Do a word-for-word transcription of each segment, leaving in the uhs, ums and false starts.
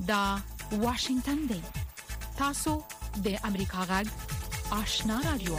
دا واشنگتن دی. تاسو د امریکا غږ آشنا رادیو.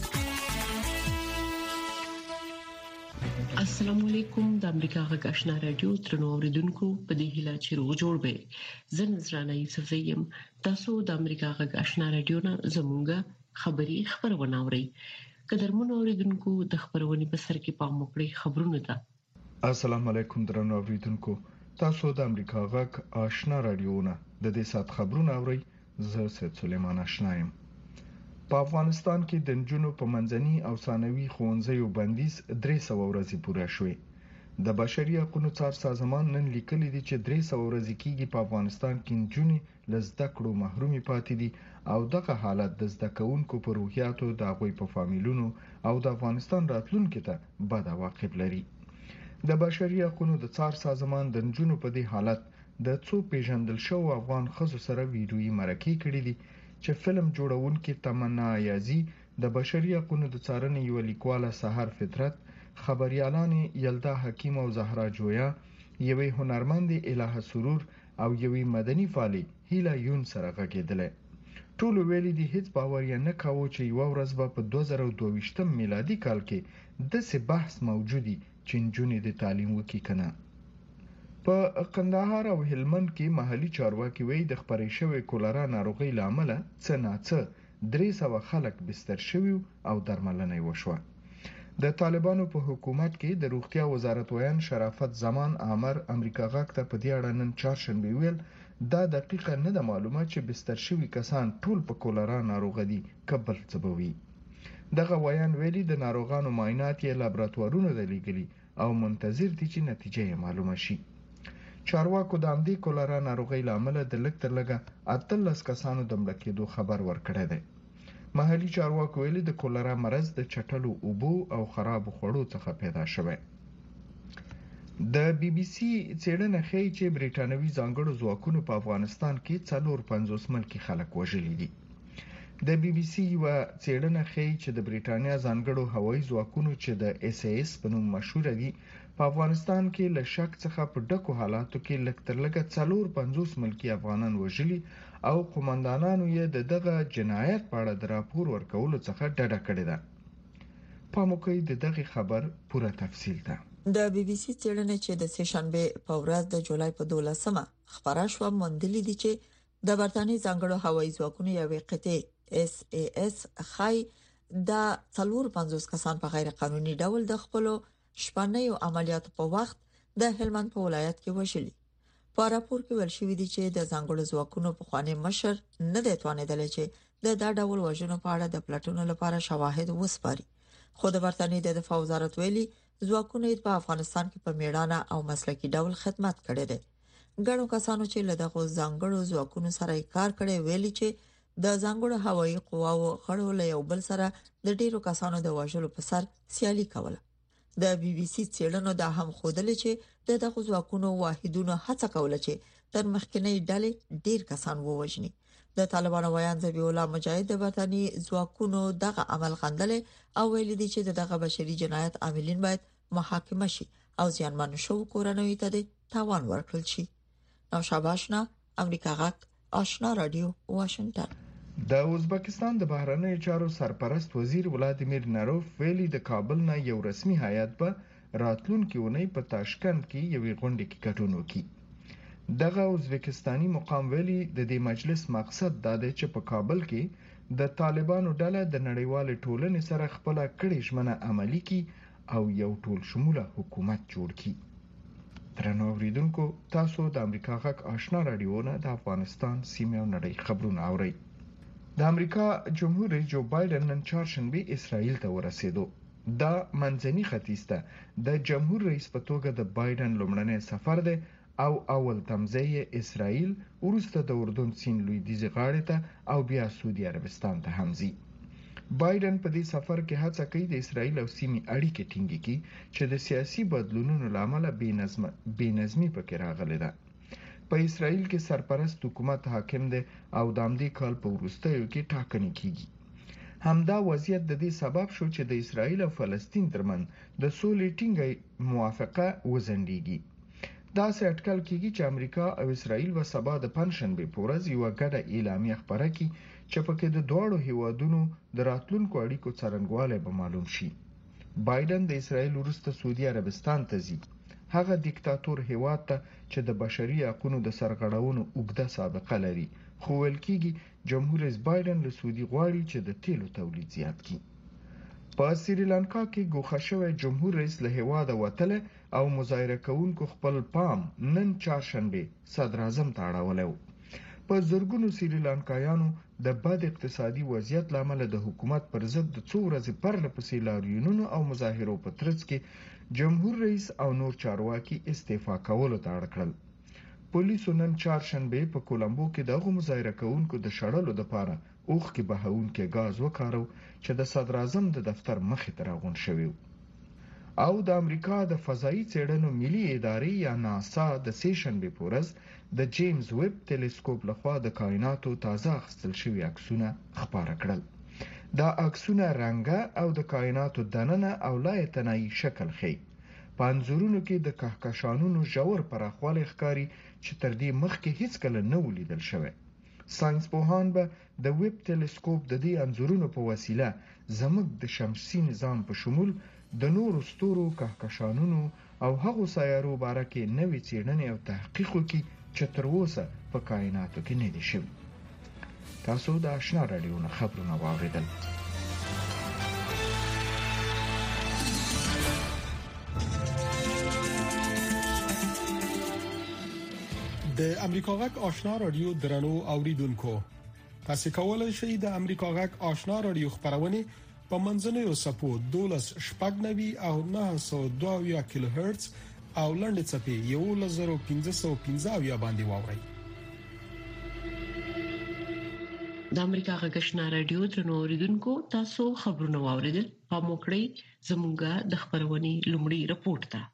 السلام علیکم. د امریکا غږ آشنا رادیو ترنو اوریدونکو په دې هیله چې روغ جوړ به زه نذرانه یوسف زیم. تاسو د امریکا غږ آشنا رادیو نه زموږه خبری خبرونه اورئ. قدرمن اوریدونکو د خبرونې په سر کې پام وکړئ خبرونه ده. السلام علیکم درنو اوریدونکو. تاسو د امریکا غږ آشنا رادیو نه د دې سات خبرونه اورئ. زه سید سلیمان آشنا یم. په افغانستان کې د نجونو په منځني او ثانوي ښوونځیو بندیز درې سوه ورځې پوره شوې. د بشري حقوقو څار سازمان نن لیکلي دي چې درې سوه ورځې کېږي په افغانستان کې نجونې له زده کړو محرومې پاتې دي او دغه حالت د زده کوونکو په روحیاتو، د هغوی په فامیلونو او د افغانستان راتلونکي ته بد عواقب لري. د بشري حقوقو د څار سازمان د نجونو په دې حالت د څو پیژندل شوو افغان ښځو سره ویډیويي مرکې کړې دي چې فلم جوړونکي تمنا یازي، د بشري حقوقو د څارنې یو لیکواله سحر فطرت، خبريالان یلدا حکیم او زهرا جویا، یوې هنرمند الهه سرور او یوې مدني فعالي هیلا یون سره غږیدل. ټول ویلي دي هیڅ باور یې نه کاوه چې یو ورځ به په دوه زره دوه ویشتم میلادي کال کې داسې بحث موجودي چې نجونې د تعلیم وکړي کنه. په قندهار او هلمند کې محلي چارواکي وایي د خپرې شوې کولرا ناروغۍ لامل څه ناڅه درې سوه خلک بستر شوي او درملنه وشوه. د طالبانو په حکومت کې د روغتیا وزارت ویان شرافت زمان عامر امریکا غږ ته په دې اړه نن چهارشنبه ویل دا دقیقه نه ده معلومه چې بستر شوي کسان ټول په کولرا ناروغ دي کبل څه به وي. دغه ویان ویلي د ناروغانو معاینات یې لابراتوارونو ته لیږلي او منتظر دي چې نتیجه یې معلومه شي. چارواکو د همدې کولرا ناروغۍ لامل د لږ تر لږه اتلس کسانو د مړه کېدو خبر ورکړی دی. محلي چارواکو ویلي د کولرا مرض د چټلو اوبو او خرابو خوړو څخه پیدا شوی. د بي بي سي څېړنه ښیي چې بریټانوي ځانګړو ځواکونو په افغانستان کې څلور پنځوس ملکي خلک وژلي دي. د بي بي سي یو څېړنه ښیي چې د بریټانیا ځانګړو هوایي ځواکونو چې د اس ایس په نوم مشهور دي په افغانستان کې له شک څخه په ډکو حالاتو کې لږ تر لږه څلور پنځوس ملکي افغانان وژلي او قومندانانو یې د دغه جنایت په اړه د راپور ورکولو څخه ډډه کړې ده. پام وکړئ د دغه خبر پوره تفصیل ده. د بي بي سي څېړنه چې د سه شنبه په ورځ د جولای په دولسمه خبره شو موندلې دي چې د برتانیې ځانګړو هوایي ځواکونو یوې قطعه اس ای اس خای د څلور پنځوس کسان په غیر قانوني ډول د خپل شپږنیو عملیاتو په وخت د هلمند په ولایت کې وشلي. په راپور کې ویل شوی دی چې د ځانګړو ځواکونو په خواني مشر نه دی توانیدل چې د دا ډول وژنو په اړه د پلاتونو لپاره شواهد وسپاري. خو د برتانیې د دفاع وزارت ویلي ځواکونه په افغانستان کې په میړانه او مسلکي ډول خدمت کړی دی. ګڼو کسانو چې له دغه ځانګړو ځواکونو سره کار کړی ویلي چې د ځانګړو هوایي قواو غړو له یو بل سره د ډیرو کسانو د وژلو په سر سیالي کوله. د بي بي سي څېړنو دا هم ښودل چې د دغه ځواکونو واحدونو هڅه کوله چې تر مخکنی ډلې ډیر کسان ووژني. د طالبانو ویان ذبیح الله مجاهد د برتانیې ځواکونو دغه عمل غندل او ویل دي چې دغه بشري جنایت عاملین باید محاکمه شي او زیانمن شو کورنوي ته تاوان ورکړل شي. نو شاباشنا امریکا غږ آشنا رادیو واشنگټن. د ازبکستان د بهرنی چارو سرپرست وزیر ولادیمیر نروف ویلي د کابل نه یو رسمي هیئت به راتلونکي اونۍ په تاشکند کې یوې غونډې کې ګډون وکړي. دغه ازبکستاني مقام ویلي د دې مجلس مقصد دا دی چې په کابل کې د طالبانو ډله د نړیوال ټولنې سره خپل کړي ژمنه عملي کړي او یو ټول شموله حکومت جوړ کړي. درنو اوریدونکو، تاسو د امریکا غږ آشنا رادیو نه د افغانستان سیمه او نړۍ خبرونه اورئ. د امریکا جمهور رئیس جو بایدن نن چهارشنبه اسرائیل ته ورسېدو. دا منځني ختیځ ته د جمهور رئیس په توګه د بایدن لومړنی سفر دی او اول تمځای اسرائیل وروسته د اردن سیند لویدیځ غاړې ته او بیا سعودي عربستان ته هم ځي. بایدن په دې سفر کې هڅه کوي د اسرائیل او سیمې اړیکې ټینګې کړي چې د سیاسي بدلونونو لامل بې نظمي پکې راغلې ده. په اسرائیل کې سرپرست حکومت حاکم دی او د همدې کال په وروستیو کې ټاکنې کیږي. همدا وضعیت د دې سبب شو چې د اسرائیل او فلسطین ترمن د سولې ټینګه موافقه وزندېږي. دا سه اټکل کیږي چې امریکا او اسرائیل و سبا د پنځشنبه په ورځ یو غټه اعلامیه خبره کړي چې پکې د دوه هیوادونو د راتلونکو اړیکو څرنګوالی به معلوم شي. بایدن د اسرائیل وروسته سعودي عربستان ته ځي، هغه دیکتاتور هیواد ته چې د بشري حقوقو د سرغړونو اوږده سابقه لري، خو ویل کېږي جمهور رئیس بایدن له سعودي غواړي چې د تیلو تولید زیات کړي. په سریلانکا کې ګوښه شوی جمهور رئیس له هیواده وتله او مظاهره کوونکو خپل پام نن چهارشنبه صدر اعظم ته اړولی و. په زرګونو سریلانکایانو د بد اقتصادي وضعیت لامل د حکومت پر ضد د څو ورځې پرله پسې لاریونونو او مظاهرو په ترڅ کې جمهور رئیس او نور چارواکي استعفا کولو ته اړ کړل. پولیسو نن چهارشنبه په کولمبو کې دغه مظاهره کوونکو د شړلو لپاره اوخ کې بهونکي غاز وکارو چې د صدر اعظم د دفتر مخې ته راغون شوی او د امریکا د فضایي څېړنو ملي ادارې یا ناسا د سیشنبه په ورځ د جیمز ویب ټیلیسکوپ لخوا د کائناتو تازه اخیستل شوی عکسونه خپاره کړل. دا عکسونه رنګه او د کائناتو دننه او لایتنایي شکل ښیي. په انځورونو کې د کهکشانونو ژور پراخوالی ښکاري چې تر دې مخکې هیڅ کله نه ولیدل شوی. ساينس پوهان به د ویب ټیلیسکوپ د دې انځورونو په وسیله زموږ د شمسي نظام په شمول د نورو ستورو کهکشانونو او هغو سیارو باره کې نوې څېړنې او تحقیق وکړي چې تر اوسه په کائناتو کې نه دي شوي. تاسو د آشنا رادیو نه خبرونه واورېدل. د امریکا غږ آشنا رادیو درنو اوریدونکو، تاسو کولای شئ د امریکا غږ آشنا رادیو خبرونه په منځنوي سپو دولس شپږ نوي او نه سوه دوه کیلو هرتز او لنډ چپی یو لزر پنځه سوه پنځه باندې واورئ. د امریکا غږ آشنا رادیو درنو اوریدونکو، تاسو خبرونه واوریدل. په موکړی زموږه د خبرونې لومړی رپورت ده.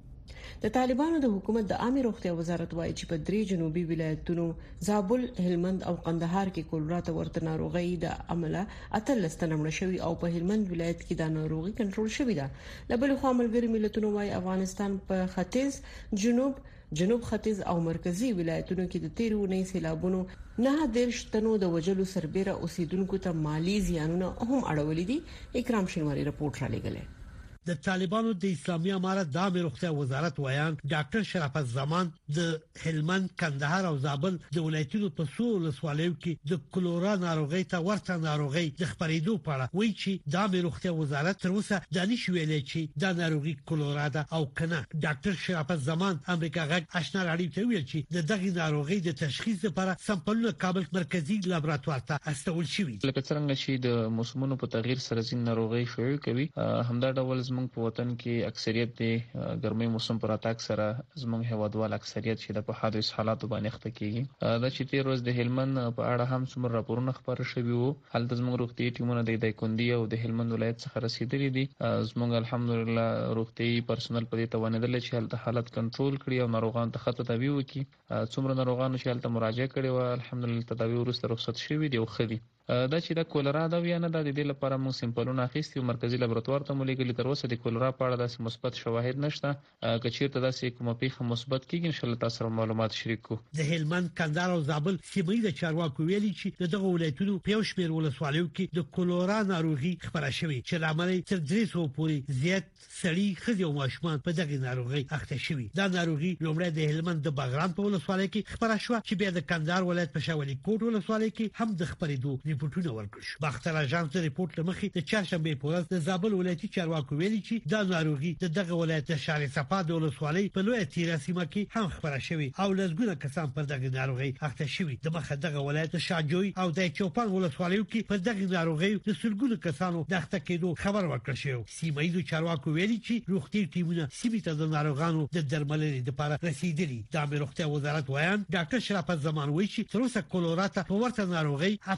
د طالبانو د حکومت د عامه روغتیا وزارت وایي چې په درې جنوبي ولایتونو زابل، هلمند او قندهار کې کولرا ته ورته ناروغي د عمله اتلس تنه مړ شوي او په هلمند ولایت کې د ناروغي کنټرول شوې ده. له بل خوا ملګری ملتونو وایي افغانستان په ختیځ، جنوب، جنوب ختیځ او مرکزی ولایتونو کې د تیرونې سیلابونو نه دیرش تنو د وجلو سربېره اوسیدونکو ته مالی زیانونه هم اړولې دي. اکرام شینواری رپورت را لګلې. د طالبانو د اسلامي امارت د عامه روغتیا وزارت وایان ډاکټر شرافت زمان د هلمند، کندهار او زابل د ولایتونو په څو ولسوالیو کې د کولرا ناروغي ته ورته ناروغي د خپرېدو په اړه وایي چې د عامه روغتیا وزارت تر اوسه د نشي ویلې چې د ناروغي کولرا ده او کنه. ډاکټر شرافت زمان امریکا غږ آشنا رادیو ته ویل چې د دغه ناروغي د تشخیص لپاره سمپلونه کابل مرکزی لابراتوار ته استول شوی. لکه څنګه چې د موسمونو په تغییر سره ځین ناروغي شوي کوي، همدا ډول زموږ په وطن کې اکثریت د ګرمۍ موسم پر اتاک سره زموږ هوادوال اکثریت چې د په حادث حالاتو باندې اخته کیږي. دا چې تیر ورځ د هلمند په اړه هم څومره راپورونه خبر شوي وو، هلته زموږ روغتي ټیمونه د دایکندي او د هلمند ولایت څخه رسیدلي دي. زموږ الحمدلله روغتي پرسنل په دې توانیدل چې هلته حالت کنټرول کړي او ناروغان ته خطر تداوی وکړي. څومره ناروغانو چې هلته مراجعه کړې و الحمدلله تداوی وروسته رخصت شوي دي او خدي. دا چې د کولرا دا ویانه د دې لپاره موږ سیمپلونه اخیستي او مرکزی لابراتوار ته مولېګل. تر اوسه د کولرا په اړه داسې مثبت شواهد نشته. کچیرته داسې کومه پیښه مثبت کیږي ان شاء الله تاسو سره معلومات شریک کو. د هلمند، کندهار او زابل سیمې د چارواکو ویلي چې دغه ولایتونو په یو شمېر ولسوالیو کې د کولرا ناروغي خبره شوې چې لامل تر درې سوه پورې زیات سړي، ښځې او ماشومان په دغه ناروغي اخته شوي. دا ناروغي لومړی د هلمند د باغران په ولسوالۍ کې خبره شوه چې بیا د کندهار ولایت په شاولي کوټ ولسوالۍ کې هم د خبرېدو ریپورتونه ورکړل. باختر اژانس د ریپورت لمخې د چهارشنبه په ورځ د زابل ولایتي چارواکو ویلي چې دا ناروغي د دغه ولایت د شهر صفا د ولسوالۍ په لوی تیرا سیمه کې هم خبره شوې او لږونه کسان پر دغه ناروغي اخته شوي. د مخه دغه ولایت د شاجوی او د چوپان ولسوالیو کې پر دغه ناروغي د سلګونو کسانو د اخته کېدو خبر ورکړل شو. سیمه ییزو چارواکو ویلي چې روغتي ټیمونه سیمې ته د ناروغانو د درملنې لپاره رسیدلي. د عامه روغتیا وزارت وایان ډاکټر شرافت زمان وایي چې تر اوسه کولرا ته په ورته ناروغي اتلس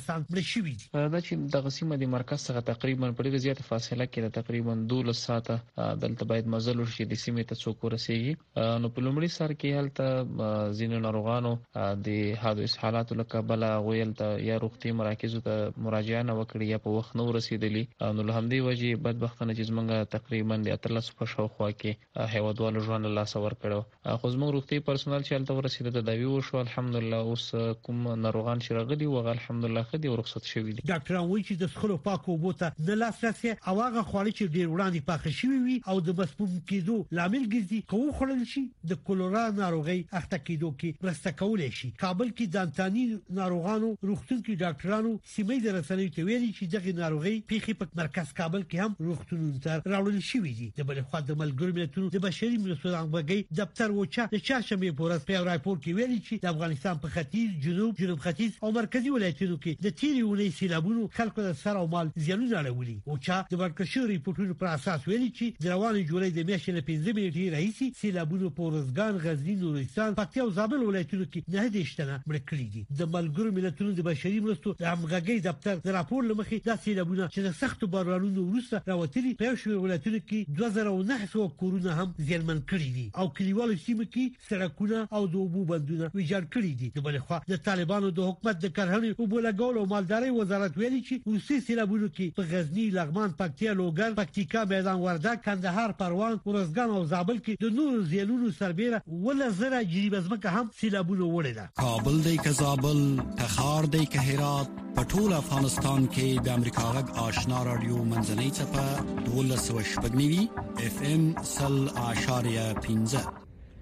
کسان مړ شوي دي. دا چې د غسیمه د مرکز څخه تقریبا په ډیره زیاته فاصله کې د تقریبا دوه ساعته دلته باید مزل وشي د سیمې ته څوک ورسیږي. نو په لومړي سر کې هلته ځینو ناروغانو د حادث حالات لکه بل غویل ته یا روغتي مراکزو ته مراجعه نه وکړي یا په وخت نو رسیدلی. نو له همدې وجې بدبختانه چې زمونږ تقریبا د اتلس په شاوخوا کې هیوادوالو ژوند له لاسه ورکړو. خو زموږ روغتي پرسونل چې هلته ورسېده د داوی وشو الحمدلله. اوس کوم ناروغان چې راغلي و الحمدلله خدي ورخصت شوي دي. ډاکټران وایي چې د څښلو پاکو اوبو ته نه لاسرسي او هغه خواړه چې ډیر وړاندې پاخه شوي وي او د مسموم کېدو لامل ګرځي کوو خړل شي د کولرا ناروغي اخته کېدو کې مرسته کولای شي. کابل کې د انتاني ناروغانو روغتونکو ډاکټرانو سیمې د رسنیو ته ویلي چې دغه ناروغي پیخي په مرکز کابل کې هم روغتونونو ته راوړل شوې دي. د بل خوا د ملګرو ملتونو د بشري مرستو غړي دفتر وچا د چاشمې پورس په راپور کې ویلي چې د افغانستان په ختیځ جنوب جنوب ختیځ او مرکزی ولایتونو کې د تیری ونې سیلابونو خلکو د سر او مال زیانونه اړولي. وچا د ورکشو ریپورتونو پر اساس ویلي چې د روانې جولای د میاشتې له پنځه نیټې راهیسي سیلابونو په ورزګان، غزنی، نورستان، پکتیا او زابل ولایتونو کې نه دي شتنه مړ کړي دي. د ملګرو ملتونو د بشري مرستو د همغږي دفتر د راپور لمخې د سیلابونو چې د سخت بارانونو وروسته راوتلي په شوي ولایتونو کې دوه زره او نهه سوه کورونه هم زیانمن کړي دي او کلیوالو سیمو کې سړکونه او د اوبو بندونه ویجاړ کړي دي. د بل خوا د طالبانو د حکومت د کرهنې او بولګول او مالداري وزارت ویلي چې روسي سیلابونو کې په غزنی، لغمان، پکتیا، لوګر، پکتیکا، میدان وردګ، کندهار، پروان، ورزګان او زابل کې د نور زیانونو سربېره ول زره جریبه ځمکه هم سیلابونو وړي ده. کابل دی که زابل، تخار دی که هرات، په ټول افغانستان کې د امریکا غږ آشنا رادیو منځنۍ څپه دولس سوه شپږ نوي اف ام سل اشاریه پنځه.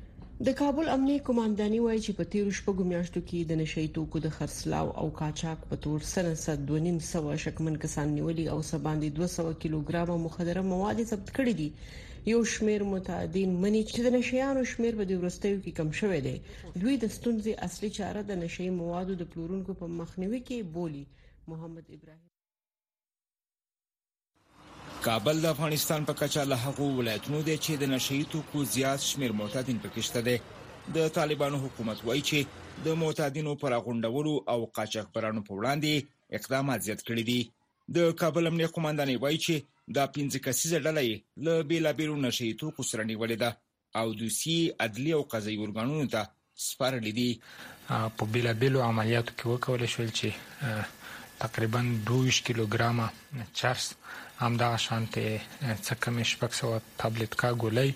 د کابل امنیه قومانداني وایي چې په تیر شپږو میاشتو کې د نشئی توکو د خرڅلاو او قاچاق په تور سره صد دوه نیم سوه شکمن کسان نیولي او سباندې دوه سوه کیلوګرام مخدره مواد ضبط کړي دي. یو شمیر متعدین مني چې د نشيانو شمیر په دې ورستیو کې کم شوی دی. دوی د ستونزې اصلي چاره د نشئی موادو د پلورونکو په مخنیوي کې بولی. محمد ابراهیم. کابل د افغانستان په کچه له هغو ولایتونو دی چې د نشئی توکو زیات شمیر معتادین پکې شته دي. د طالبانو حکومت وایي چې د معتادینو پر غونډولو او قاچاقبرانو په وړاندې اقدامات زیات کړي دي. د کابل امنیه قومانداني وایي چې دا پنځه کسیزه ډله له بیلابیلو نشئی توکو سره نیولې ده او دوسي عدلي او قضایي ارګانونو ته سپارلې دي. په بیلابیلو عملیاتو کې وکولای شول چې تقریبا دوه کیلوګرام چرس هم دا شانته څه کم شپږ سوه تابلت کا ګولۍ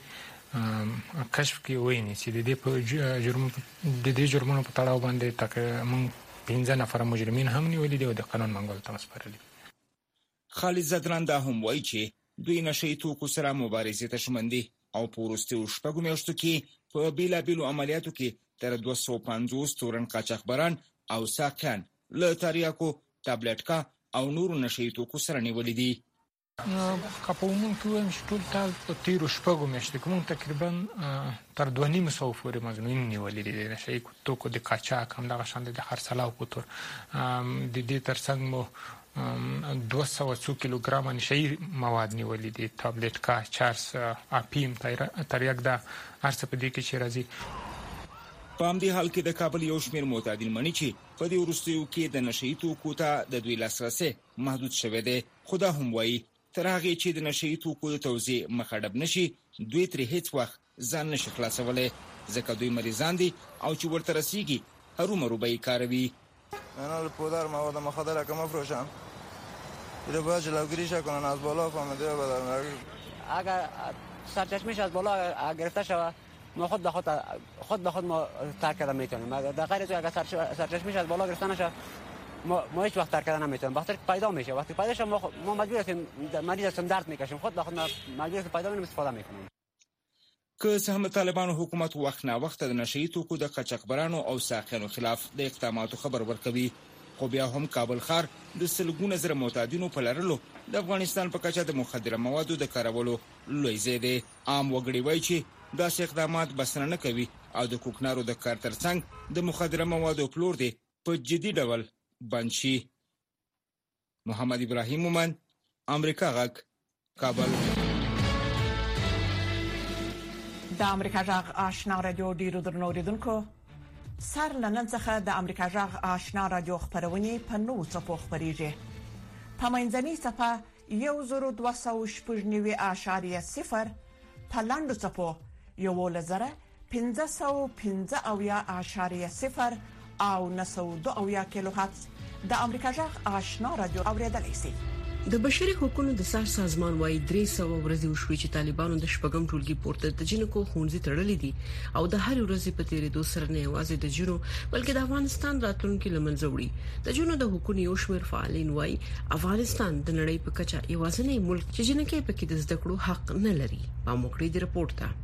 کشف کې ویني چې د دې په جرم د دې جرمونو په تړاو باندې تقریبا پنځه نفر مجرمین هم نیولې دي او د قانون منګول ته سپارلي. خالد زدران دا هم وایي چې دوی نشئی توکو سره مبارزې ته ژمن دي او په وروستیو شپږو میاشتو کې په بیلابیلو عملیاتو کې تر دوه سوه پنځوس تورن قاچاقبران او ساقیان له تریاکو، تابلټکا او نورو نشئی توکو سره نیولې دي. کاپو مونږ کې وایم چې ټول ټال په تیرو شپږو میاشتو کې مونږ تقریبا تر دوه نیم سوه پورې مجرمین نیولي دي. د نشئی توکو د قاچاق همدغه شان د خرڅلاو په تور د دې ترڅنګ مو دوه سوه څو کیلوګرام نشئی مواد نیولي دي. تابلټکا، چرس، اپیم، تریاک دا هر څه په دې کې چې راځي. په همدې حال کې د کابل یو شمیر معتادین مني چې په دې وروستیو کې د نشئی توکو ته د دوی لاسرسی محدود شوی دی. خو دا هم وایي تر هغې چې د نشئی توکو د توزیع مخه ډب نشي دوی ترې هیڅ وخت ځان نشي خلاصولی ځکه دوی مریضان دي او چې ورته رسیږي هرومرو به یې کاروي. اینا پودر مواد مخدر که مفروشن اینو باید جلوگیریش کنن از بالا فهمیده بدن. اگر سرچشمه‌اش از بالا گرفته شود ما خود به خود خود به خود ما ترک کردن میتونیم. در غیر از اگر سرچشمه‌اش از بالا گرفته نشه ما ما هیچ وقت ترک کردن نمیتونیم. وقتی پیدا میشه وقتی پیدا شه ما ما مجبور هستیم مریض هستیم درد میکشیم خود به خود مجبور هستیم پیدا کنیم استفاده میکنیم. که څه هم طالبانو حکومت وخت نه وخت د نشئی توکو د قاچاقبرانو او ساقیانو خلاف د اقداماتو خبر ورکوي خو بیا هم کابل ښار د سلګونه زره معتادینو په لرلو د افغانستان په کچه د مخدره موادو د کارولو لوی ځای دی. عام وګړي وایي چې داسې اقدامات بسنه نه کوي او د کوکنارو د کار ترڅنګ د مخدره موادو پلور دی په جدي ډول بند شي. محمد ابراهیم مومن، امریکا غږ، کابل. د امریکا غږ آشنا رادیو ډیرو درنو اوریدونکو سر لنن څخه د امریکا جغ آشنا رادیو خبرونه په نو څپو خبريږي. په منځني صفه یو زرو دوه سوه شپږ نوي اعشاریه صفر په لاندو څپو یو لزره پنځه سوه پنځه اویا اعشاریه صفر او نه سوه دوه اویا کیلو هرتز د امریکا جغ آشنا رادیو اوریدلای شئ. د بشري حقوقو د سر سازمان وايي درې سوه ورځې وشوي چې طالبانو د شپږم ټولګي پورته د جنکو خونځي تړلې دي او د هر ورځې په تیرېدو سره نه یوازې د جنو بلکې د افغانستان راتلونکي لمنځه وړي. د جنو د حقوقو یو شمېر فعالین وايي افغانستان د نړۍ په کچه یوازینی ملک چې جنکې پکې د زده کړو حق نه لري. په موکړې د رپورت ته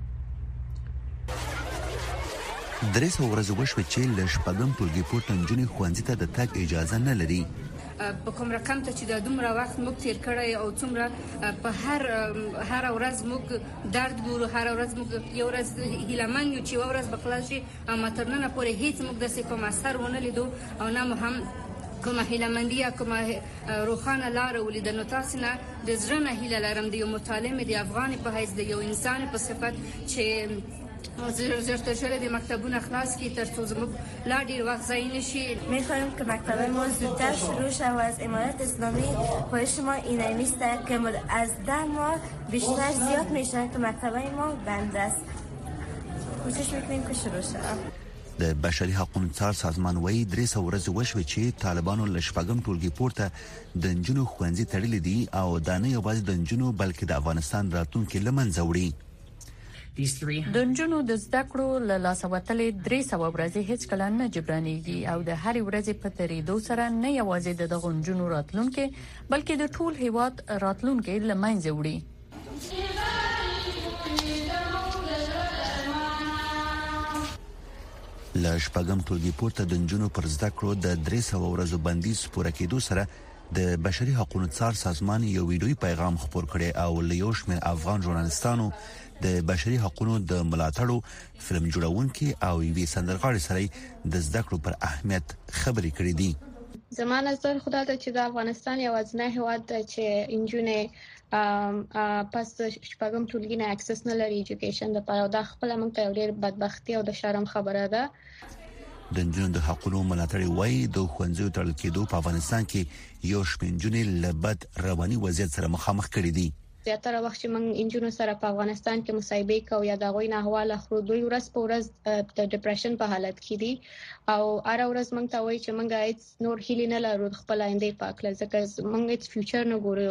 درې سوه ورځې وشوي چې ل شپږم ټولګي پورته نجونې ښوونځي ته د تګ اجازه نه لري. په کوم رقم ته چې د دومره وخت موږ تیر کړی او څومره په هر هر ورځ موږ درد ګورو، هر ورځ موږ یو ورځ هیلمن یو چې ورځ بخلاص شي اما تر نن پورې هیڅ موږ د څه کوم اثر ونه لیدو او نه هم کومه هیلمندیا کومه روخانه لار ولید. نو تاسو نه د زړه نه هیله لرم د یو متعلم د افغان په حیث د یو انسان په صفت چې زرت شده دی مکتبون خلاص کی تر څو زموږ لا ډیر وخت ضایع نشي. می‌خوایم که مکتب ما زودتر شروع شود و از امارت اسلامی خواهش ما اینه نیست که از ده ماه بیشتر زیاد میشه که مکتب ما بند است. کوشش می‌کنیم که شروع شود. د بشري حقوقو څار سازمان وايي درې سوه ورځې وشوي چې طالبانو ل شپږم ټولګي پورته د نجونو ښوونځي تړلي دي او دا نه یوازې د نجونو بلکې د افغانستان راتلونکي له منځه وړي. د نجونو د زده کړو له لاسه وتلې درې سوه ورځې هیڅ کله نه جبرانېږي او د هر ورځې په تیریدو سره نه یوازې د دغو نجونو راتلونکي بلکې د ټول هیواد راتلونکي له منځه وړي. ل شپږم ټولګي پورته د نجونو پر زده کړو د درې سوه ورځو بندیز پوره کېدو سره د بشري حقوقو څار سازمان یو ویډیوي پیغام خپور کړي او له یو شمېر افغان ژورنالستانو د بشري حقوقو د ملاتړو فلم جوړونکي او یوې سندرغاړې سره د زده کړو پر اهمیت خبرې کړې دي. زموږ نظر خدای ته چې د افغانستان یوازینی هیواد چې انجونې پس شپږم ټولګي نه اکسس نه لري ایجوکیشن د پاره د خپل موږ ته ډېر بدبختی او د شرم خبره ده. د نجونو د حقوقو ملاتړ وایي د ښوونځیو تړل کېدو په افغانستان کې یو شمېر نجونې له بد رواني وضعیت سره مخامخ کړي دي. زیاتره وخت چې موږ انجونو سره په افغانستان کې مصاحبه کوو یا د غوي نه حواله خرو دوی ورځ په ورځ د ډیپریشن په حالت کې دي او هر ورځ موږ ته وایي چې موږ هیڅ نور هیله نه لرو خپل آینده پاک لږ ځکه موږ هیڅ فیوچر نه ګورو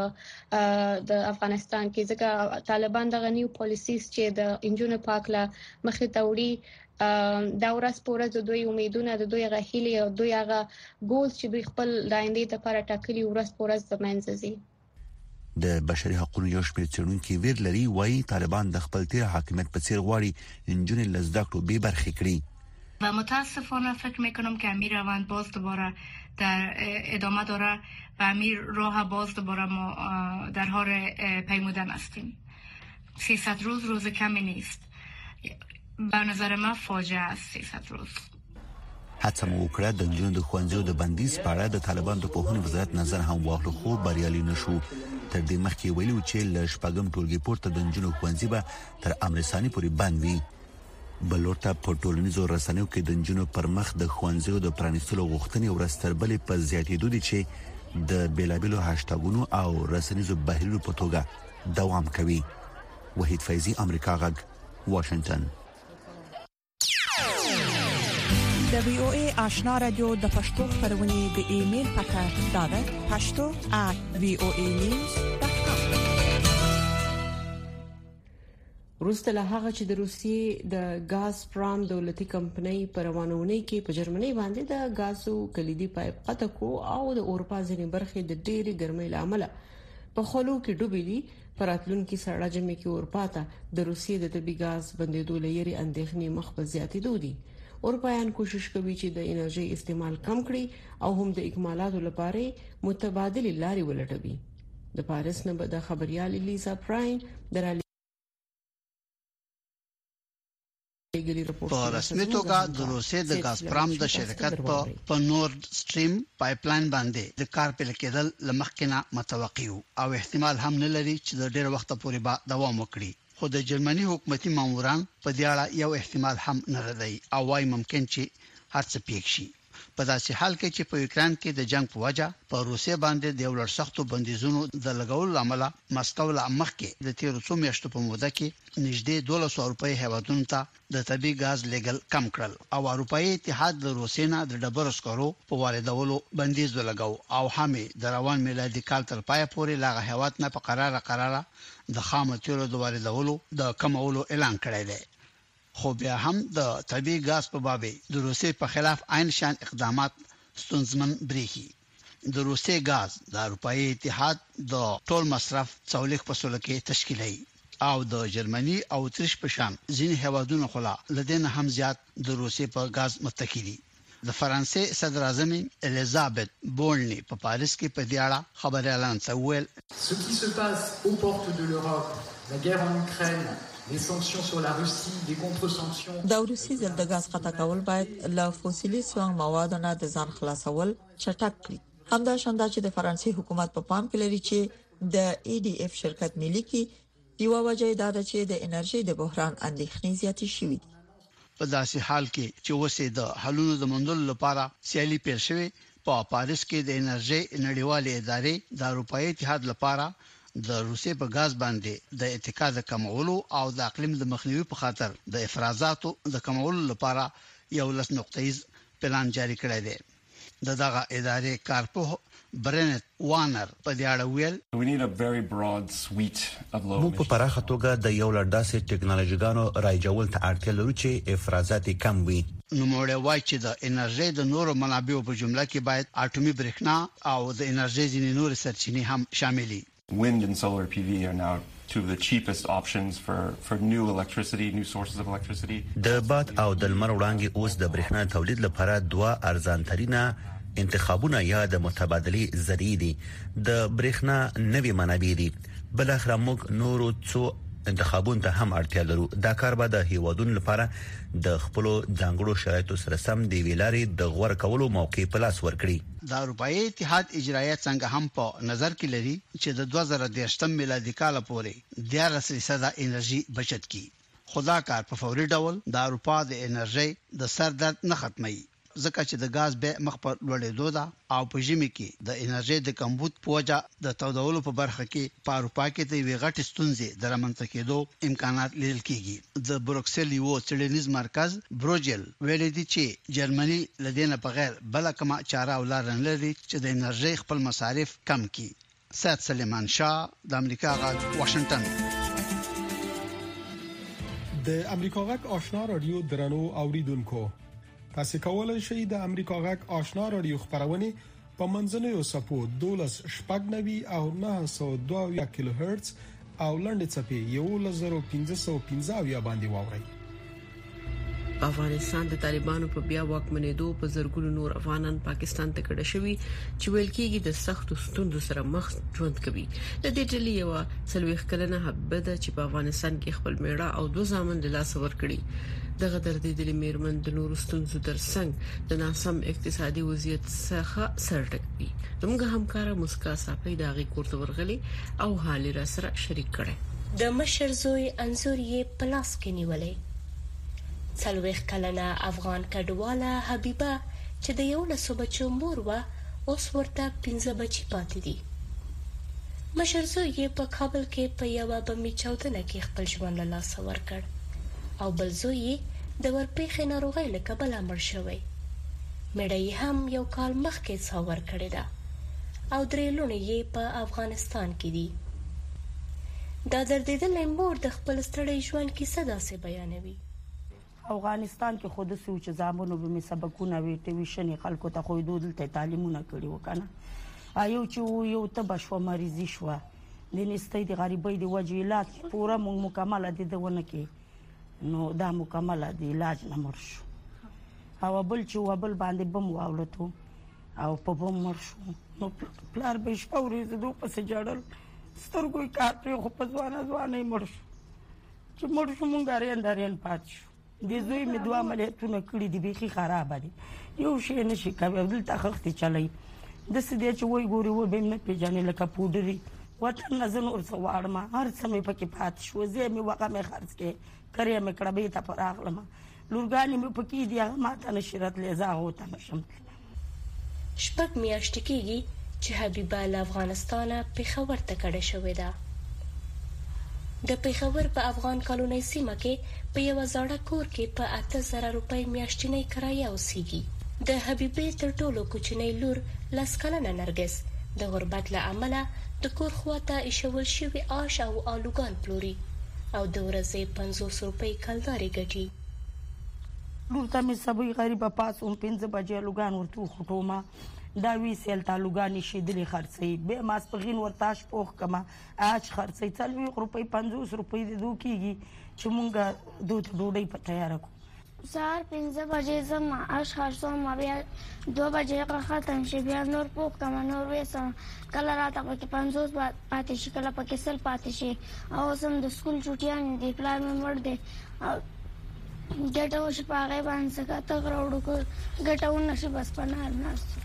د افغانستان کې ځکه طالبان د غنیو پالیسیز چې د انجونو پاک لا مخې ته وړي دا ورځ په ورځ دوی امیدونه د دوی غهیلي او دوی هغه ګول چې دوی خپل د آینده لپاره ټاکلي ورځ په ورځ د منځي. د بشري حقوقو یو شمېر څېړونکي ویر لري وایي طالبان د خپل تیر حاکمیت په څیر غواړي نجونې له زده کړو بې برخې کړي. و متاسفانه فکر میکنم که امیر روند باز دوباره در ادامه داره و امیر راه باز دوباره ما در حال پیمودن هستیم. سیصد روز روز کمی نیست. به نظر من فاجعه است سیصد روز. هڅه مو وکړه د نجونو د ښوونځیو د بندیز په اړه د طالبان د پوهنې وزارت نظر هم واخلو خو بریالي نشو. تر دې مخکې ویلو چې ل شپږم ټولګي پورته د نجونو ښوونځي به تر امر ثاني پورې بند وي. بل ورته په ټولنیزو رسنیو کې د نجونو پر مخ د ښوونځیو د پرانیستلو غوښتنې ورځ تر بلې په زیاتېدو دي چې د بیلابیلو هاشټاګونو او رسنیزو بهیرونو په توګه دوام کوي. وحید فیضی، امریکا غږ، واشنگټن. د وی او ای آشنا رادیو د پښتو خبرونه د ایمیل پته داده پښتو at v o a news dot com. روسته له هغه چې د روسیې د غاز پرام دولتي کمپنۍ پر روانونې کې په جرمني باندې د غازو کلیدي پایپ قطع کو او د اروپا ځینې برخې د ډېری ګرمۍ لامل په خلو کې ډوبې دي. پراتلون کې سړه جمع کې اروپا ته د روسیې د طبي غاز بندېدو لري اندېښنې مخ په زیاتېدو دي. اروپایان کوشش کوي چې د انرژي استعمال کم کړي او هم د اکمالاتو لپاره متبادل لارې ولټوي. د پاریس نه د خبريال لیزا پراین درالي په رسمي توګه د روسیې د غازپرام د شرکت په نورد سټریم پایپلاین باندې د کار پیل کېدل لمخکې نه متوقع او احتمال هم نه لري چې د ډېر وخت پورې به دوام وکړي. خو د جرمني حکومتي ماموران په دې اړه یو احتمال هم نه لري او وايي ممکن چې هر څه پیښ شي. په داسې حال کې چې په یوکران کې د جنگ په وجه په روسیې باندې د یو لړ سختو بندیزونو د لګولو عمله مسکو له مخکې د تیر څو میاشتو په موده کې نږدې دوه سوه روپۍ هیوادونو ته د طبي غاز لګل کم کړل او اروپאי اتحاد د روسیې نه د ډبرو سکرو په واردولو بندیز ولګاو او هم د روان میلادي کال تر پای پورې لاغه هیواد نه په قرار قراره د خام تیلو د واردولو د کمولو اعلان کړی دی. خو بیا هم د طبي غاز په باب د روسیې په خلاف عین شان اقدامات ستونزمن بریښي. د روسیې غاز د اروپאי اتحاد د ټول مصرف څولېخ په سلو کې تشکیلي او د جرمني او اتریش په شان ځینې هیوادونو خلا لدین هم زیات د روسیې په غاز متکی دي. د فرانسې صدر اعظم الیزابت بورنی په پاریس کې په دې اړه خبري اعلان وکړ. Ce qui se passe aux portes de l'Europe, la guerre en Ukraine, les sanctions sur la Russie, les contre-sanctions. د روسي زل د غاز قطع کول باید له فوسیلي سون موادو نه د ځان خلاصول چټک کړي. همدا شاندا چې د فرانسې حکومت په پام کې لري چې د ای ډي اف شرکت ملي کې یو وجه دا ده چې د انرژي د بحران اندېښنې زیاتې شوې دي. په داسې حال کې چې وسې د حلونو د موندلو لپاره سیالي پیل شوې په پاریس کې د انرژي نړیوالې ادارې د اروپאי اتحاد لپاره د روسیې په غاز باندې د اتکا د کمولو او د اقلیم د مخنیوي په خاطر د افرازاتو د کمولو لپاره یو لس نقطه‌یز پلان جاری کړی دی. د دغه ادارې کارپوه برنت وانر په دې اړه ویل موږ په پراخه توګه د یو لړ داسې ټکنالوژيګانو راځول ته اړتیا لرو چې افرازات کم وي. نو موږ وایو چې د انرژي د نورو منابعو په جمله کې باید اټومي برېښنا او د انرژي ځینې نور سرچینې هم شامل دي. Wind and solar P V are now two of the cheapest options for for new electricity, new sources of electricity. د باد او د لمر وړانګې اوس د برېښنا تولید لپاره دوه ارزان ترينه انتخابونه یا د متبادلې ذریعہ دي. د برېښنا نوې منابع دي. بل اخر موږ نورو څو انتخابونو ته هم اړتیا لرو. دا کار به د هیوادونو لپاره د خپل ځانګړو شرایطو سره سم دی ویلاري د غوړ کولو موقع په لاس ورکړي. د اروپאי اتحاد اجرایه څنګه هم په نظر کې لري چې د دوه زره دېرشم میلادي کال پورې دیارلس فیصد انرژي بچت کی. خدا کار په فوري ډول د اروپا د انرژي د سردرد نه ختمي. ځکه چې د غاز به مخ په لوړېدو ده او په ژمي کې د انرژي د کمبود په وجه د تودولو په برخه کې په اروپا کې د وی غټ ستونزې د رامنځته کېدو امکانات لیدل کېږي. د بروکسل یو څېړنیز مرکز بروجل ویل دي چې جرمني لدینه بغیر بل کومه چاره ولر نه لري چې د انرژي خپل مصارف کم کړي. سید سلیمان شاه د امریکا غږ واشنگټن. د امریکا غږ آشنا رادیو درنو اوریدونکو تاسو کولای شئ د امریکا غږ آشنا رادیو خبرونه په منځنوي سپو دولس شپږ نوي او نه سوه دوه کیلو هرتز او لنډ چپی یو لزر پنځه سوه پنځه باندې واورئ. افغانستان د طالبانو په بیا واکمنېدو په زرګونو نور افغانان پاکستان ته کډه شوي چې ویل کېږي د سختو ستوندو سره مخ ژوند کوي. د دې ډلې یو څلويخ کلنه حبه ده چې په افغانستان کې خپل میړه او دوه زامن د لاس ور کړی. دغه دردېدلې میرمن د نورو ستونزو ترڅنګ د ناسم اقتصادي وضعیت څخه سرټکوي. زموږ همکارا مسکا صافي داغي کوړه ورغلي او حال را سره شریک کړي. د مشر زوی انزور یې پلاس کې نیولې. څلويخ کلنه افغان کډواله حبيبه چې د یو لسو بچو مور و اوس ورته پنځه بچي پاتې دي. مشر زوی یې په کابل کې په یو بمي چاودنه کې خپل ژوند له لاسه ورکړ او بل زوی د ورپېښې ناروغۍ له کبله مړ شوی. مړی هم یو کال مخکې څاور کړی ده او درې لوڼې یې په افغانستان کې دي. دا دردېدلې مور د خپل ستړي ژوند کیسه داسې بیانوي. افغانستان کې خود سوچ زامنو به می سبقونه وی ټیویشن خلکو ته خو دوه دلته تعلیمونه کړي وکنه. ایو چې یو ته بشو مریضي شو د نستې د غریبۍ د وجې علاج پوره مکمل دي دونه کې نو دا مکمل دی علاج نه مر شو او بل چې وبل باندې بم واولته او په بم مر شو نو پلار به شپورې زدو په سجړل سترګو کار په خو په ځوانه ځوانه مر شو چې مر شو مونږ غاري اندارین پات شو د زوی می دوه عملیاتونه کړی دی بيخي خراب دي یو شی نشي کوي دلته خختي چلای د سدې چې وای ګوري و به نه پیژنې لکه پودري وطن نزن اور سوارما هر څه مې پکې پات شو زه مې وقه مې خرڅ کې کړې مې کړه به ته پر اغلم لورګانی مې پکې دی هغه ماته نشرت لیزا هوته مشم شپږ میاشتې کېږي چې حبیبه له افغانستانه پېښور ته کډه شوې ده. د پېښور په افغان کالونۍ سیمه کې په یو زړه کور کې په اته زره روپۍ میاشتنۍ کرایه اوسېږي. د حبیبې تر ټولو کوچنۍ لور لس کلنه نرګس د غربت له امله د کور خواته ایښول شوي آش او آلوګان پلوري او د ورځې پنځوس روپۍ کلدارې ګټي. لور ته مې سبوی غریبه پاسوم پنځه بجې آلوګان ورته وخوټومه دا وی سیل ته آلوګانې شیدلې خرڅوي بیا ماسپښین ورته اش پوخ کمه اچ خرڅوي څلوېښت روپۍ پنځوس روپۍ د دو کېږي چې مونږ دو ته ډوډۍ په تیاره کړو. سهار پنځه بجې ځم اش خرڅوم بیا دوه بجې ختم شي بیا نور پوخ کمه نور ویسم کله راته پکې پنځوس پاتې شي کله پکې سل پاتې شي او اوس هم د سکول چوټیانې دي پلار مې مړ دی ګټه وشي په هغې باندې څه کاته راوړو ګټه ونه شي بس په نار ناست.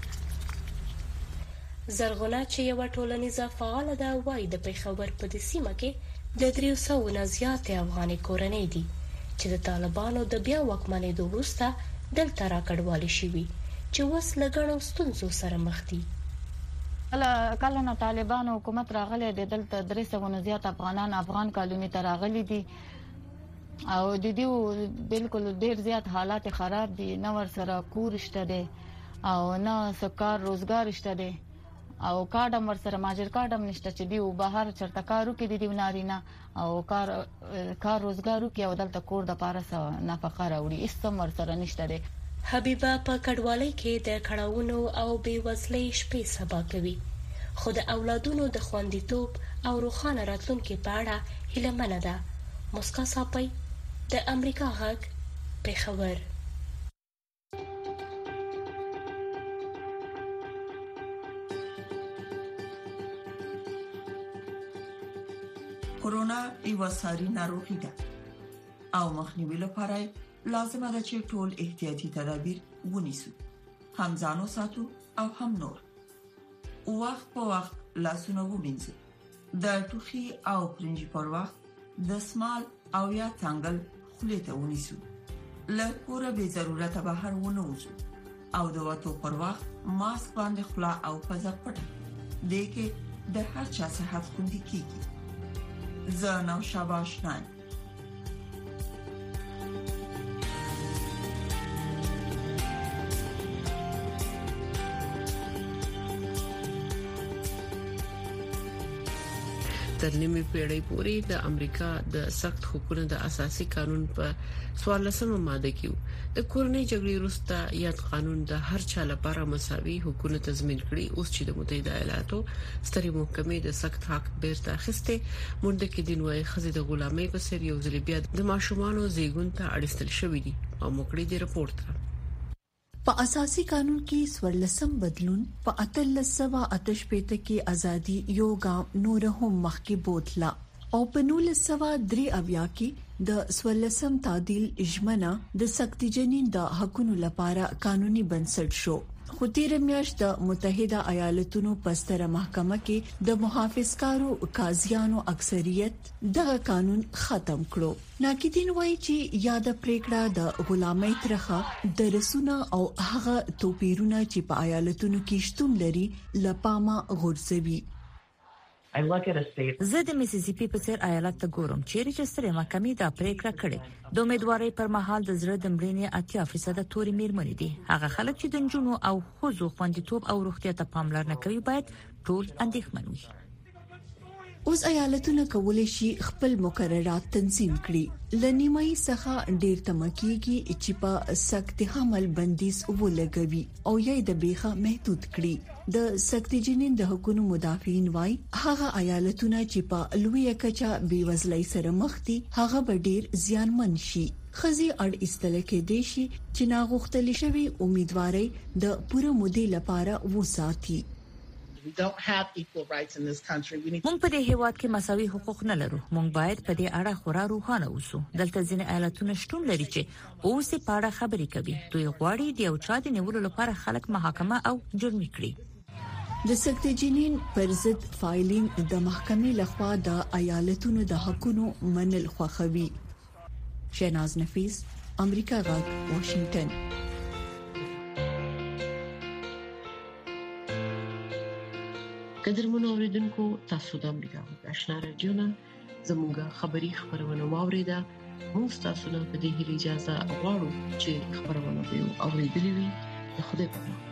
زرغونه چې یوه ټولنیزه فعاله ده وایي د پېښور په دې سیمه کې د دریو سوو نه زیاتې افغاني کورنۍ دي چې د طالبانو د بیا واکمنېدو وروسته دلته راکډوالې شوي چې اوس له ګڼو ستونزو سره مخ دي. کله نه طالبانو حکومت راغلی دی دلته درې سوو نه زیات افغانان افغان کالوني ته راغلي دي او د دې بالکل ډېر زیات حالات خراب دي نه ورسره کور شته دی او نه څه کار روزګار شته دی او کارډم ورسره ماجر کارډم نشته چې دی بهر چرته کارو کې دي نارینه او کار کار روزګارو کې او دلته کور د پاره سره نفقه راوړي هیڅ ورسره نشته دی. حبیبه په کډوالۍ کې د کړاوونو او بېوزلۍ شپې سبا کوي خو د اولادونو د خوندیتوب او روښانه راتلونکي په اړه هیلهمنه ده. مسکا صاحب د امریکا غږ پېښور. کورونا یو ساري ناروغي ده او مخنیوي لپاره لازم ده چې ټول احتیاطي تدابیر ونیسو هم ځانو ساتو او هم نور. وخت په وخت لاسونه ومینځو د ټوخي او پرنجي پر وخت د سمال او یا څنګل خولې ته ونیسو له کوره به ضرورت بهر ونه وځو او د وټو پر وخت ماسک باندې خلا او پزه پټه دې کې د هر چا صحت خوندي کیږي. زنو شاباش نایم تر نیمه پیړۍ پورې د امریکا د سخت حقوقو د اساسي قانون په څوارلسمه ماده کې د کورنۍ جګړې وروسته یاد قانون د هر چا لپاره مساوي حقوقونه تضمین کړي. اوس چې د متحده ایالاتو سترې محکمې د سخت حق بیرته اخیسته مونږ کې دین وای خزې د غلامۍ په سر یو ځل بیا د ماشومانو زیګون ته اړستل شوې دي او موکړې دی رپورت را په اساسي قانون کې سورلسم بدلون په اتلس سوا اتش پېته کې ازادي یو ګام نور هم مخکې بوتلا او په نولس سوا درې اویا کې د سورلسم تعدیل اجمنه د سختي جنین د حقونو لپاره قانوني بنسټ شو. خو تیر میاشت د متحده ایالاتونو پستره محکمه کې د محافظکارو قاضیانو اکثریت دغه قانون ختم کړو. ناقدین وایي چې یاد پریکړه د غلامۍ ترخه د رسونه او هغه توپیرونه چې په ایالاتونو کې شتون لري لپامه غورځوي. زه د میسیسیپي په څیر ایالت ته ګورم چیرې چې سترې محکمې دا پریکړه کړې د امیدوارۍ پر مهال د زړه د مړینې اتیا فیصد توري میرمنې دي. هغه خلک چې د جنونو او خوځو خوندیتوب او روغتیا ته پاملرنه کوي باید ټول اندېښمن وي. اوس ایالتونه کولای شي خپل مقررات تنظیم کړي. لنیمای څخه ډیر تمکیږي چې په سخت حمل بندیز ولګوي او یې د بیخه محدود کړي. د سخت جنین د حقوقو مدافعین وای هغه ایالتونه چې په لوی کچا بیوزلۍ سره مخ دي هغه به ډیر زیانمن شي. خزي اړ استل کې دي شي چې ناغښتل شوی امیدواري د پوره مودې لپاره وساتي. We don't have equal rights in this country. We need مونږ په دې هیواد کې مساوي حقوق نه لرو. مونږ باید په دې اړه خورا روښانه اوسو. دلته ځینې ایالتونه شتون لري چې اوسې په اړه خبرې کوي. دوی غواړي د یو چا د نیولو لپاره خلک محاکمه او جرمي کړي. د سکتجنین پر ضد فایلینګ د محکمې لخوا د ایالتونو د حقوقو منل خوخوي. شیناز نفیس، امریکا غږ، واشنگټن. قدرمنو اوریدونکو، تاسو د امریکا غږ آشنا رادیو نه زموږه خبری خبرونه واوریده. موږ تاسو ته په دې اجازه غواړو چې خبرونه به اوریدلې وي. خدای په امان.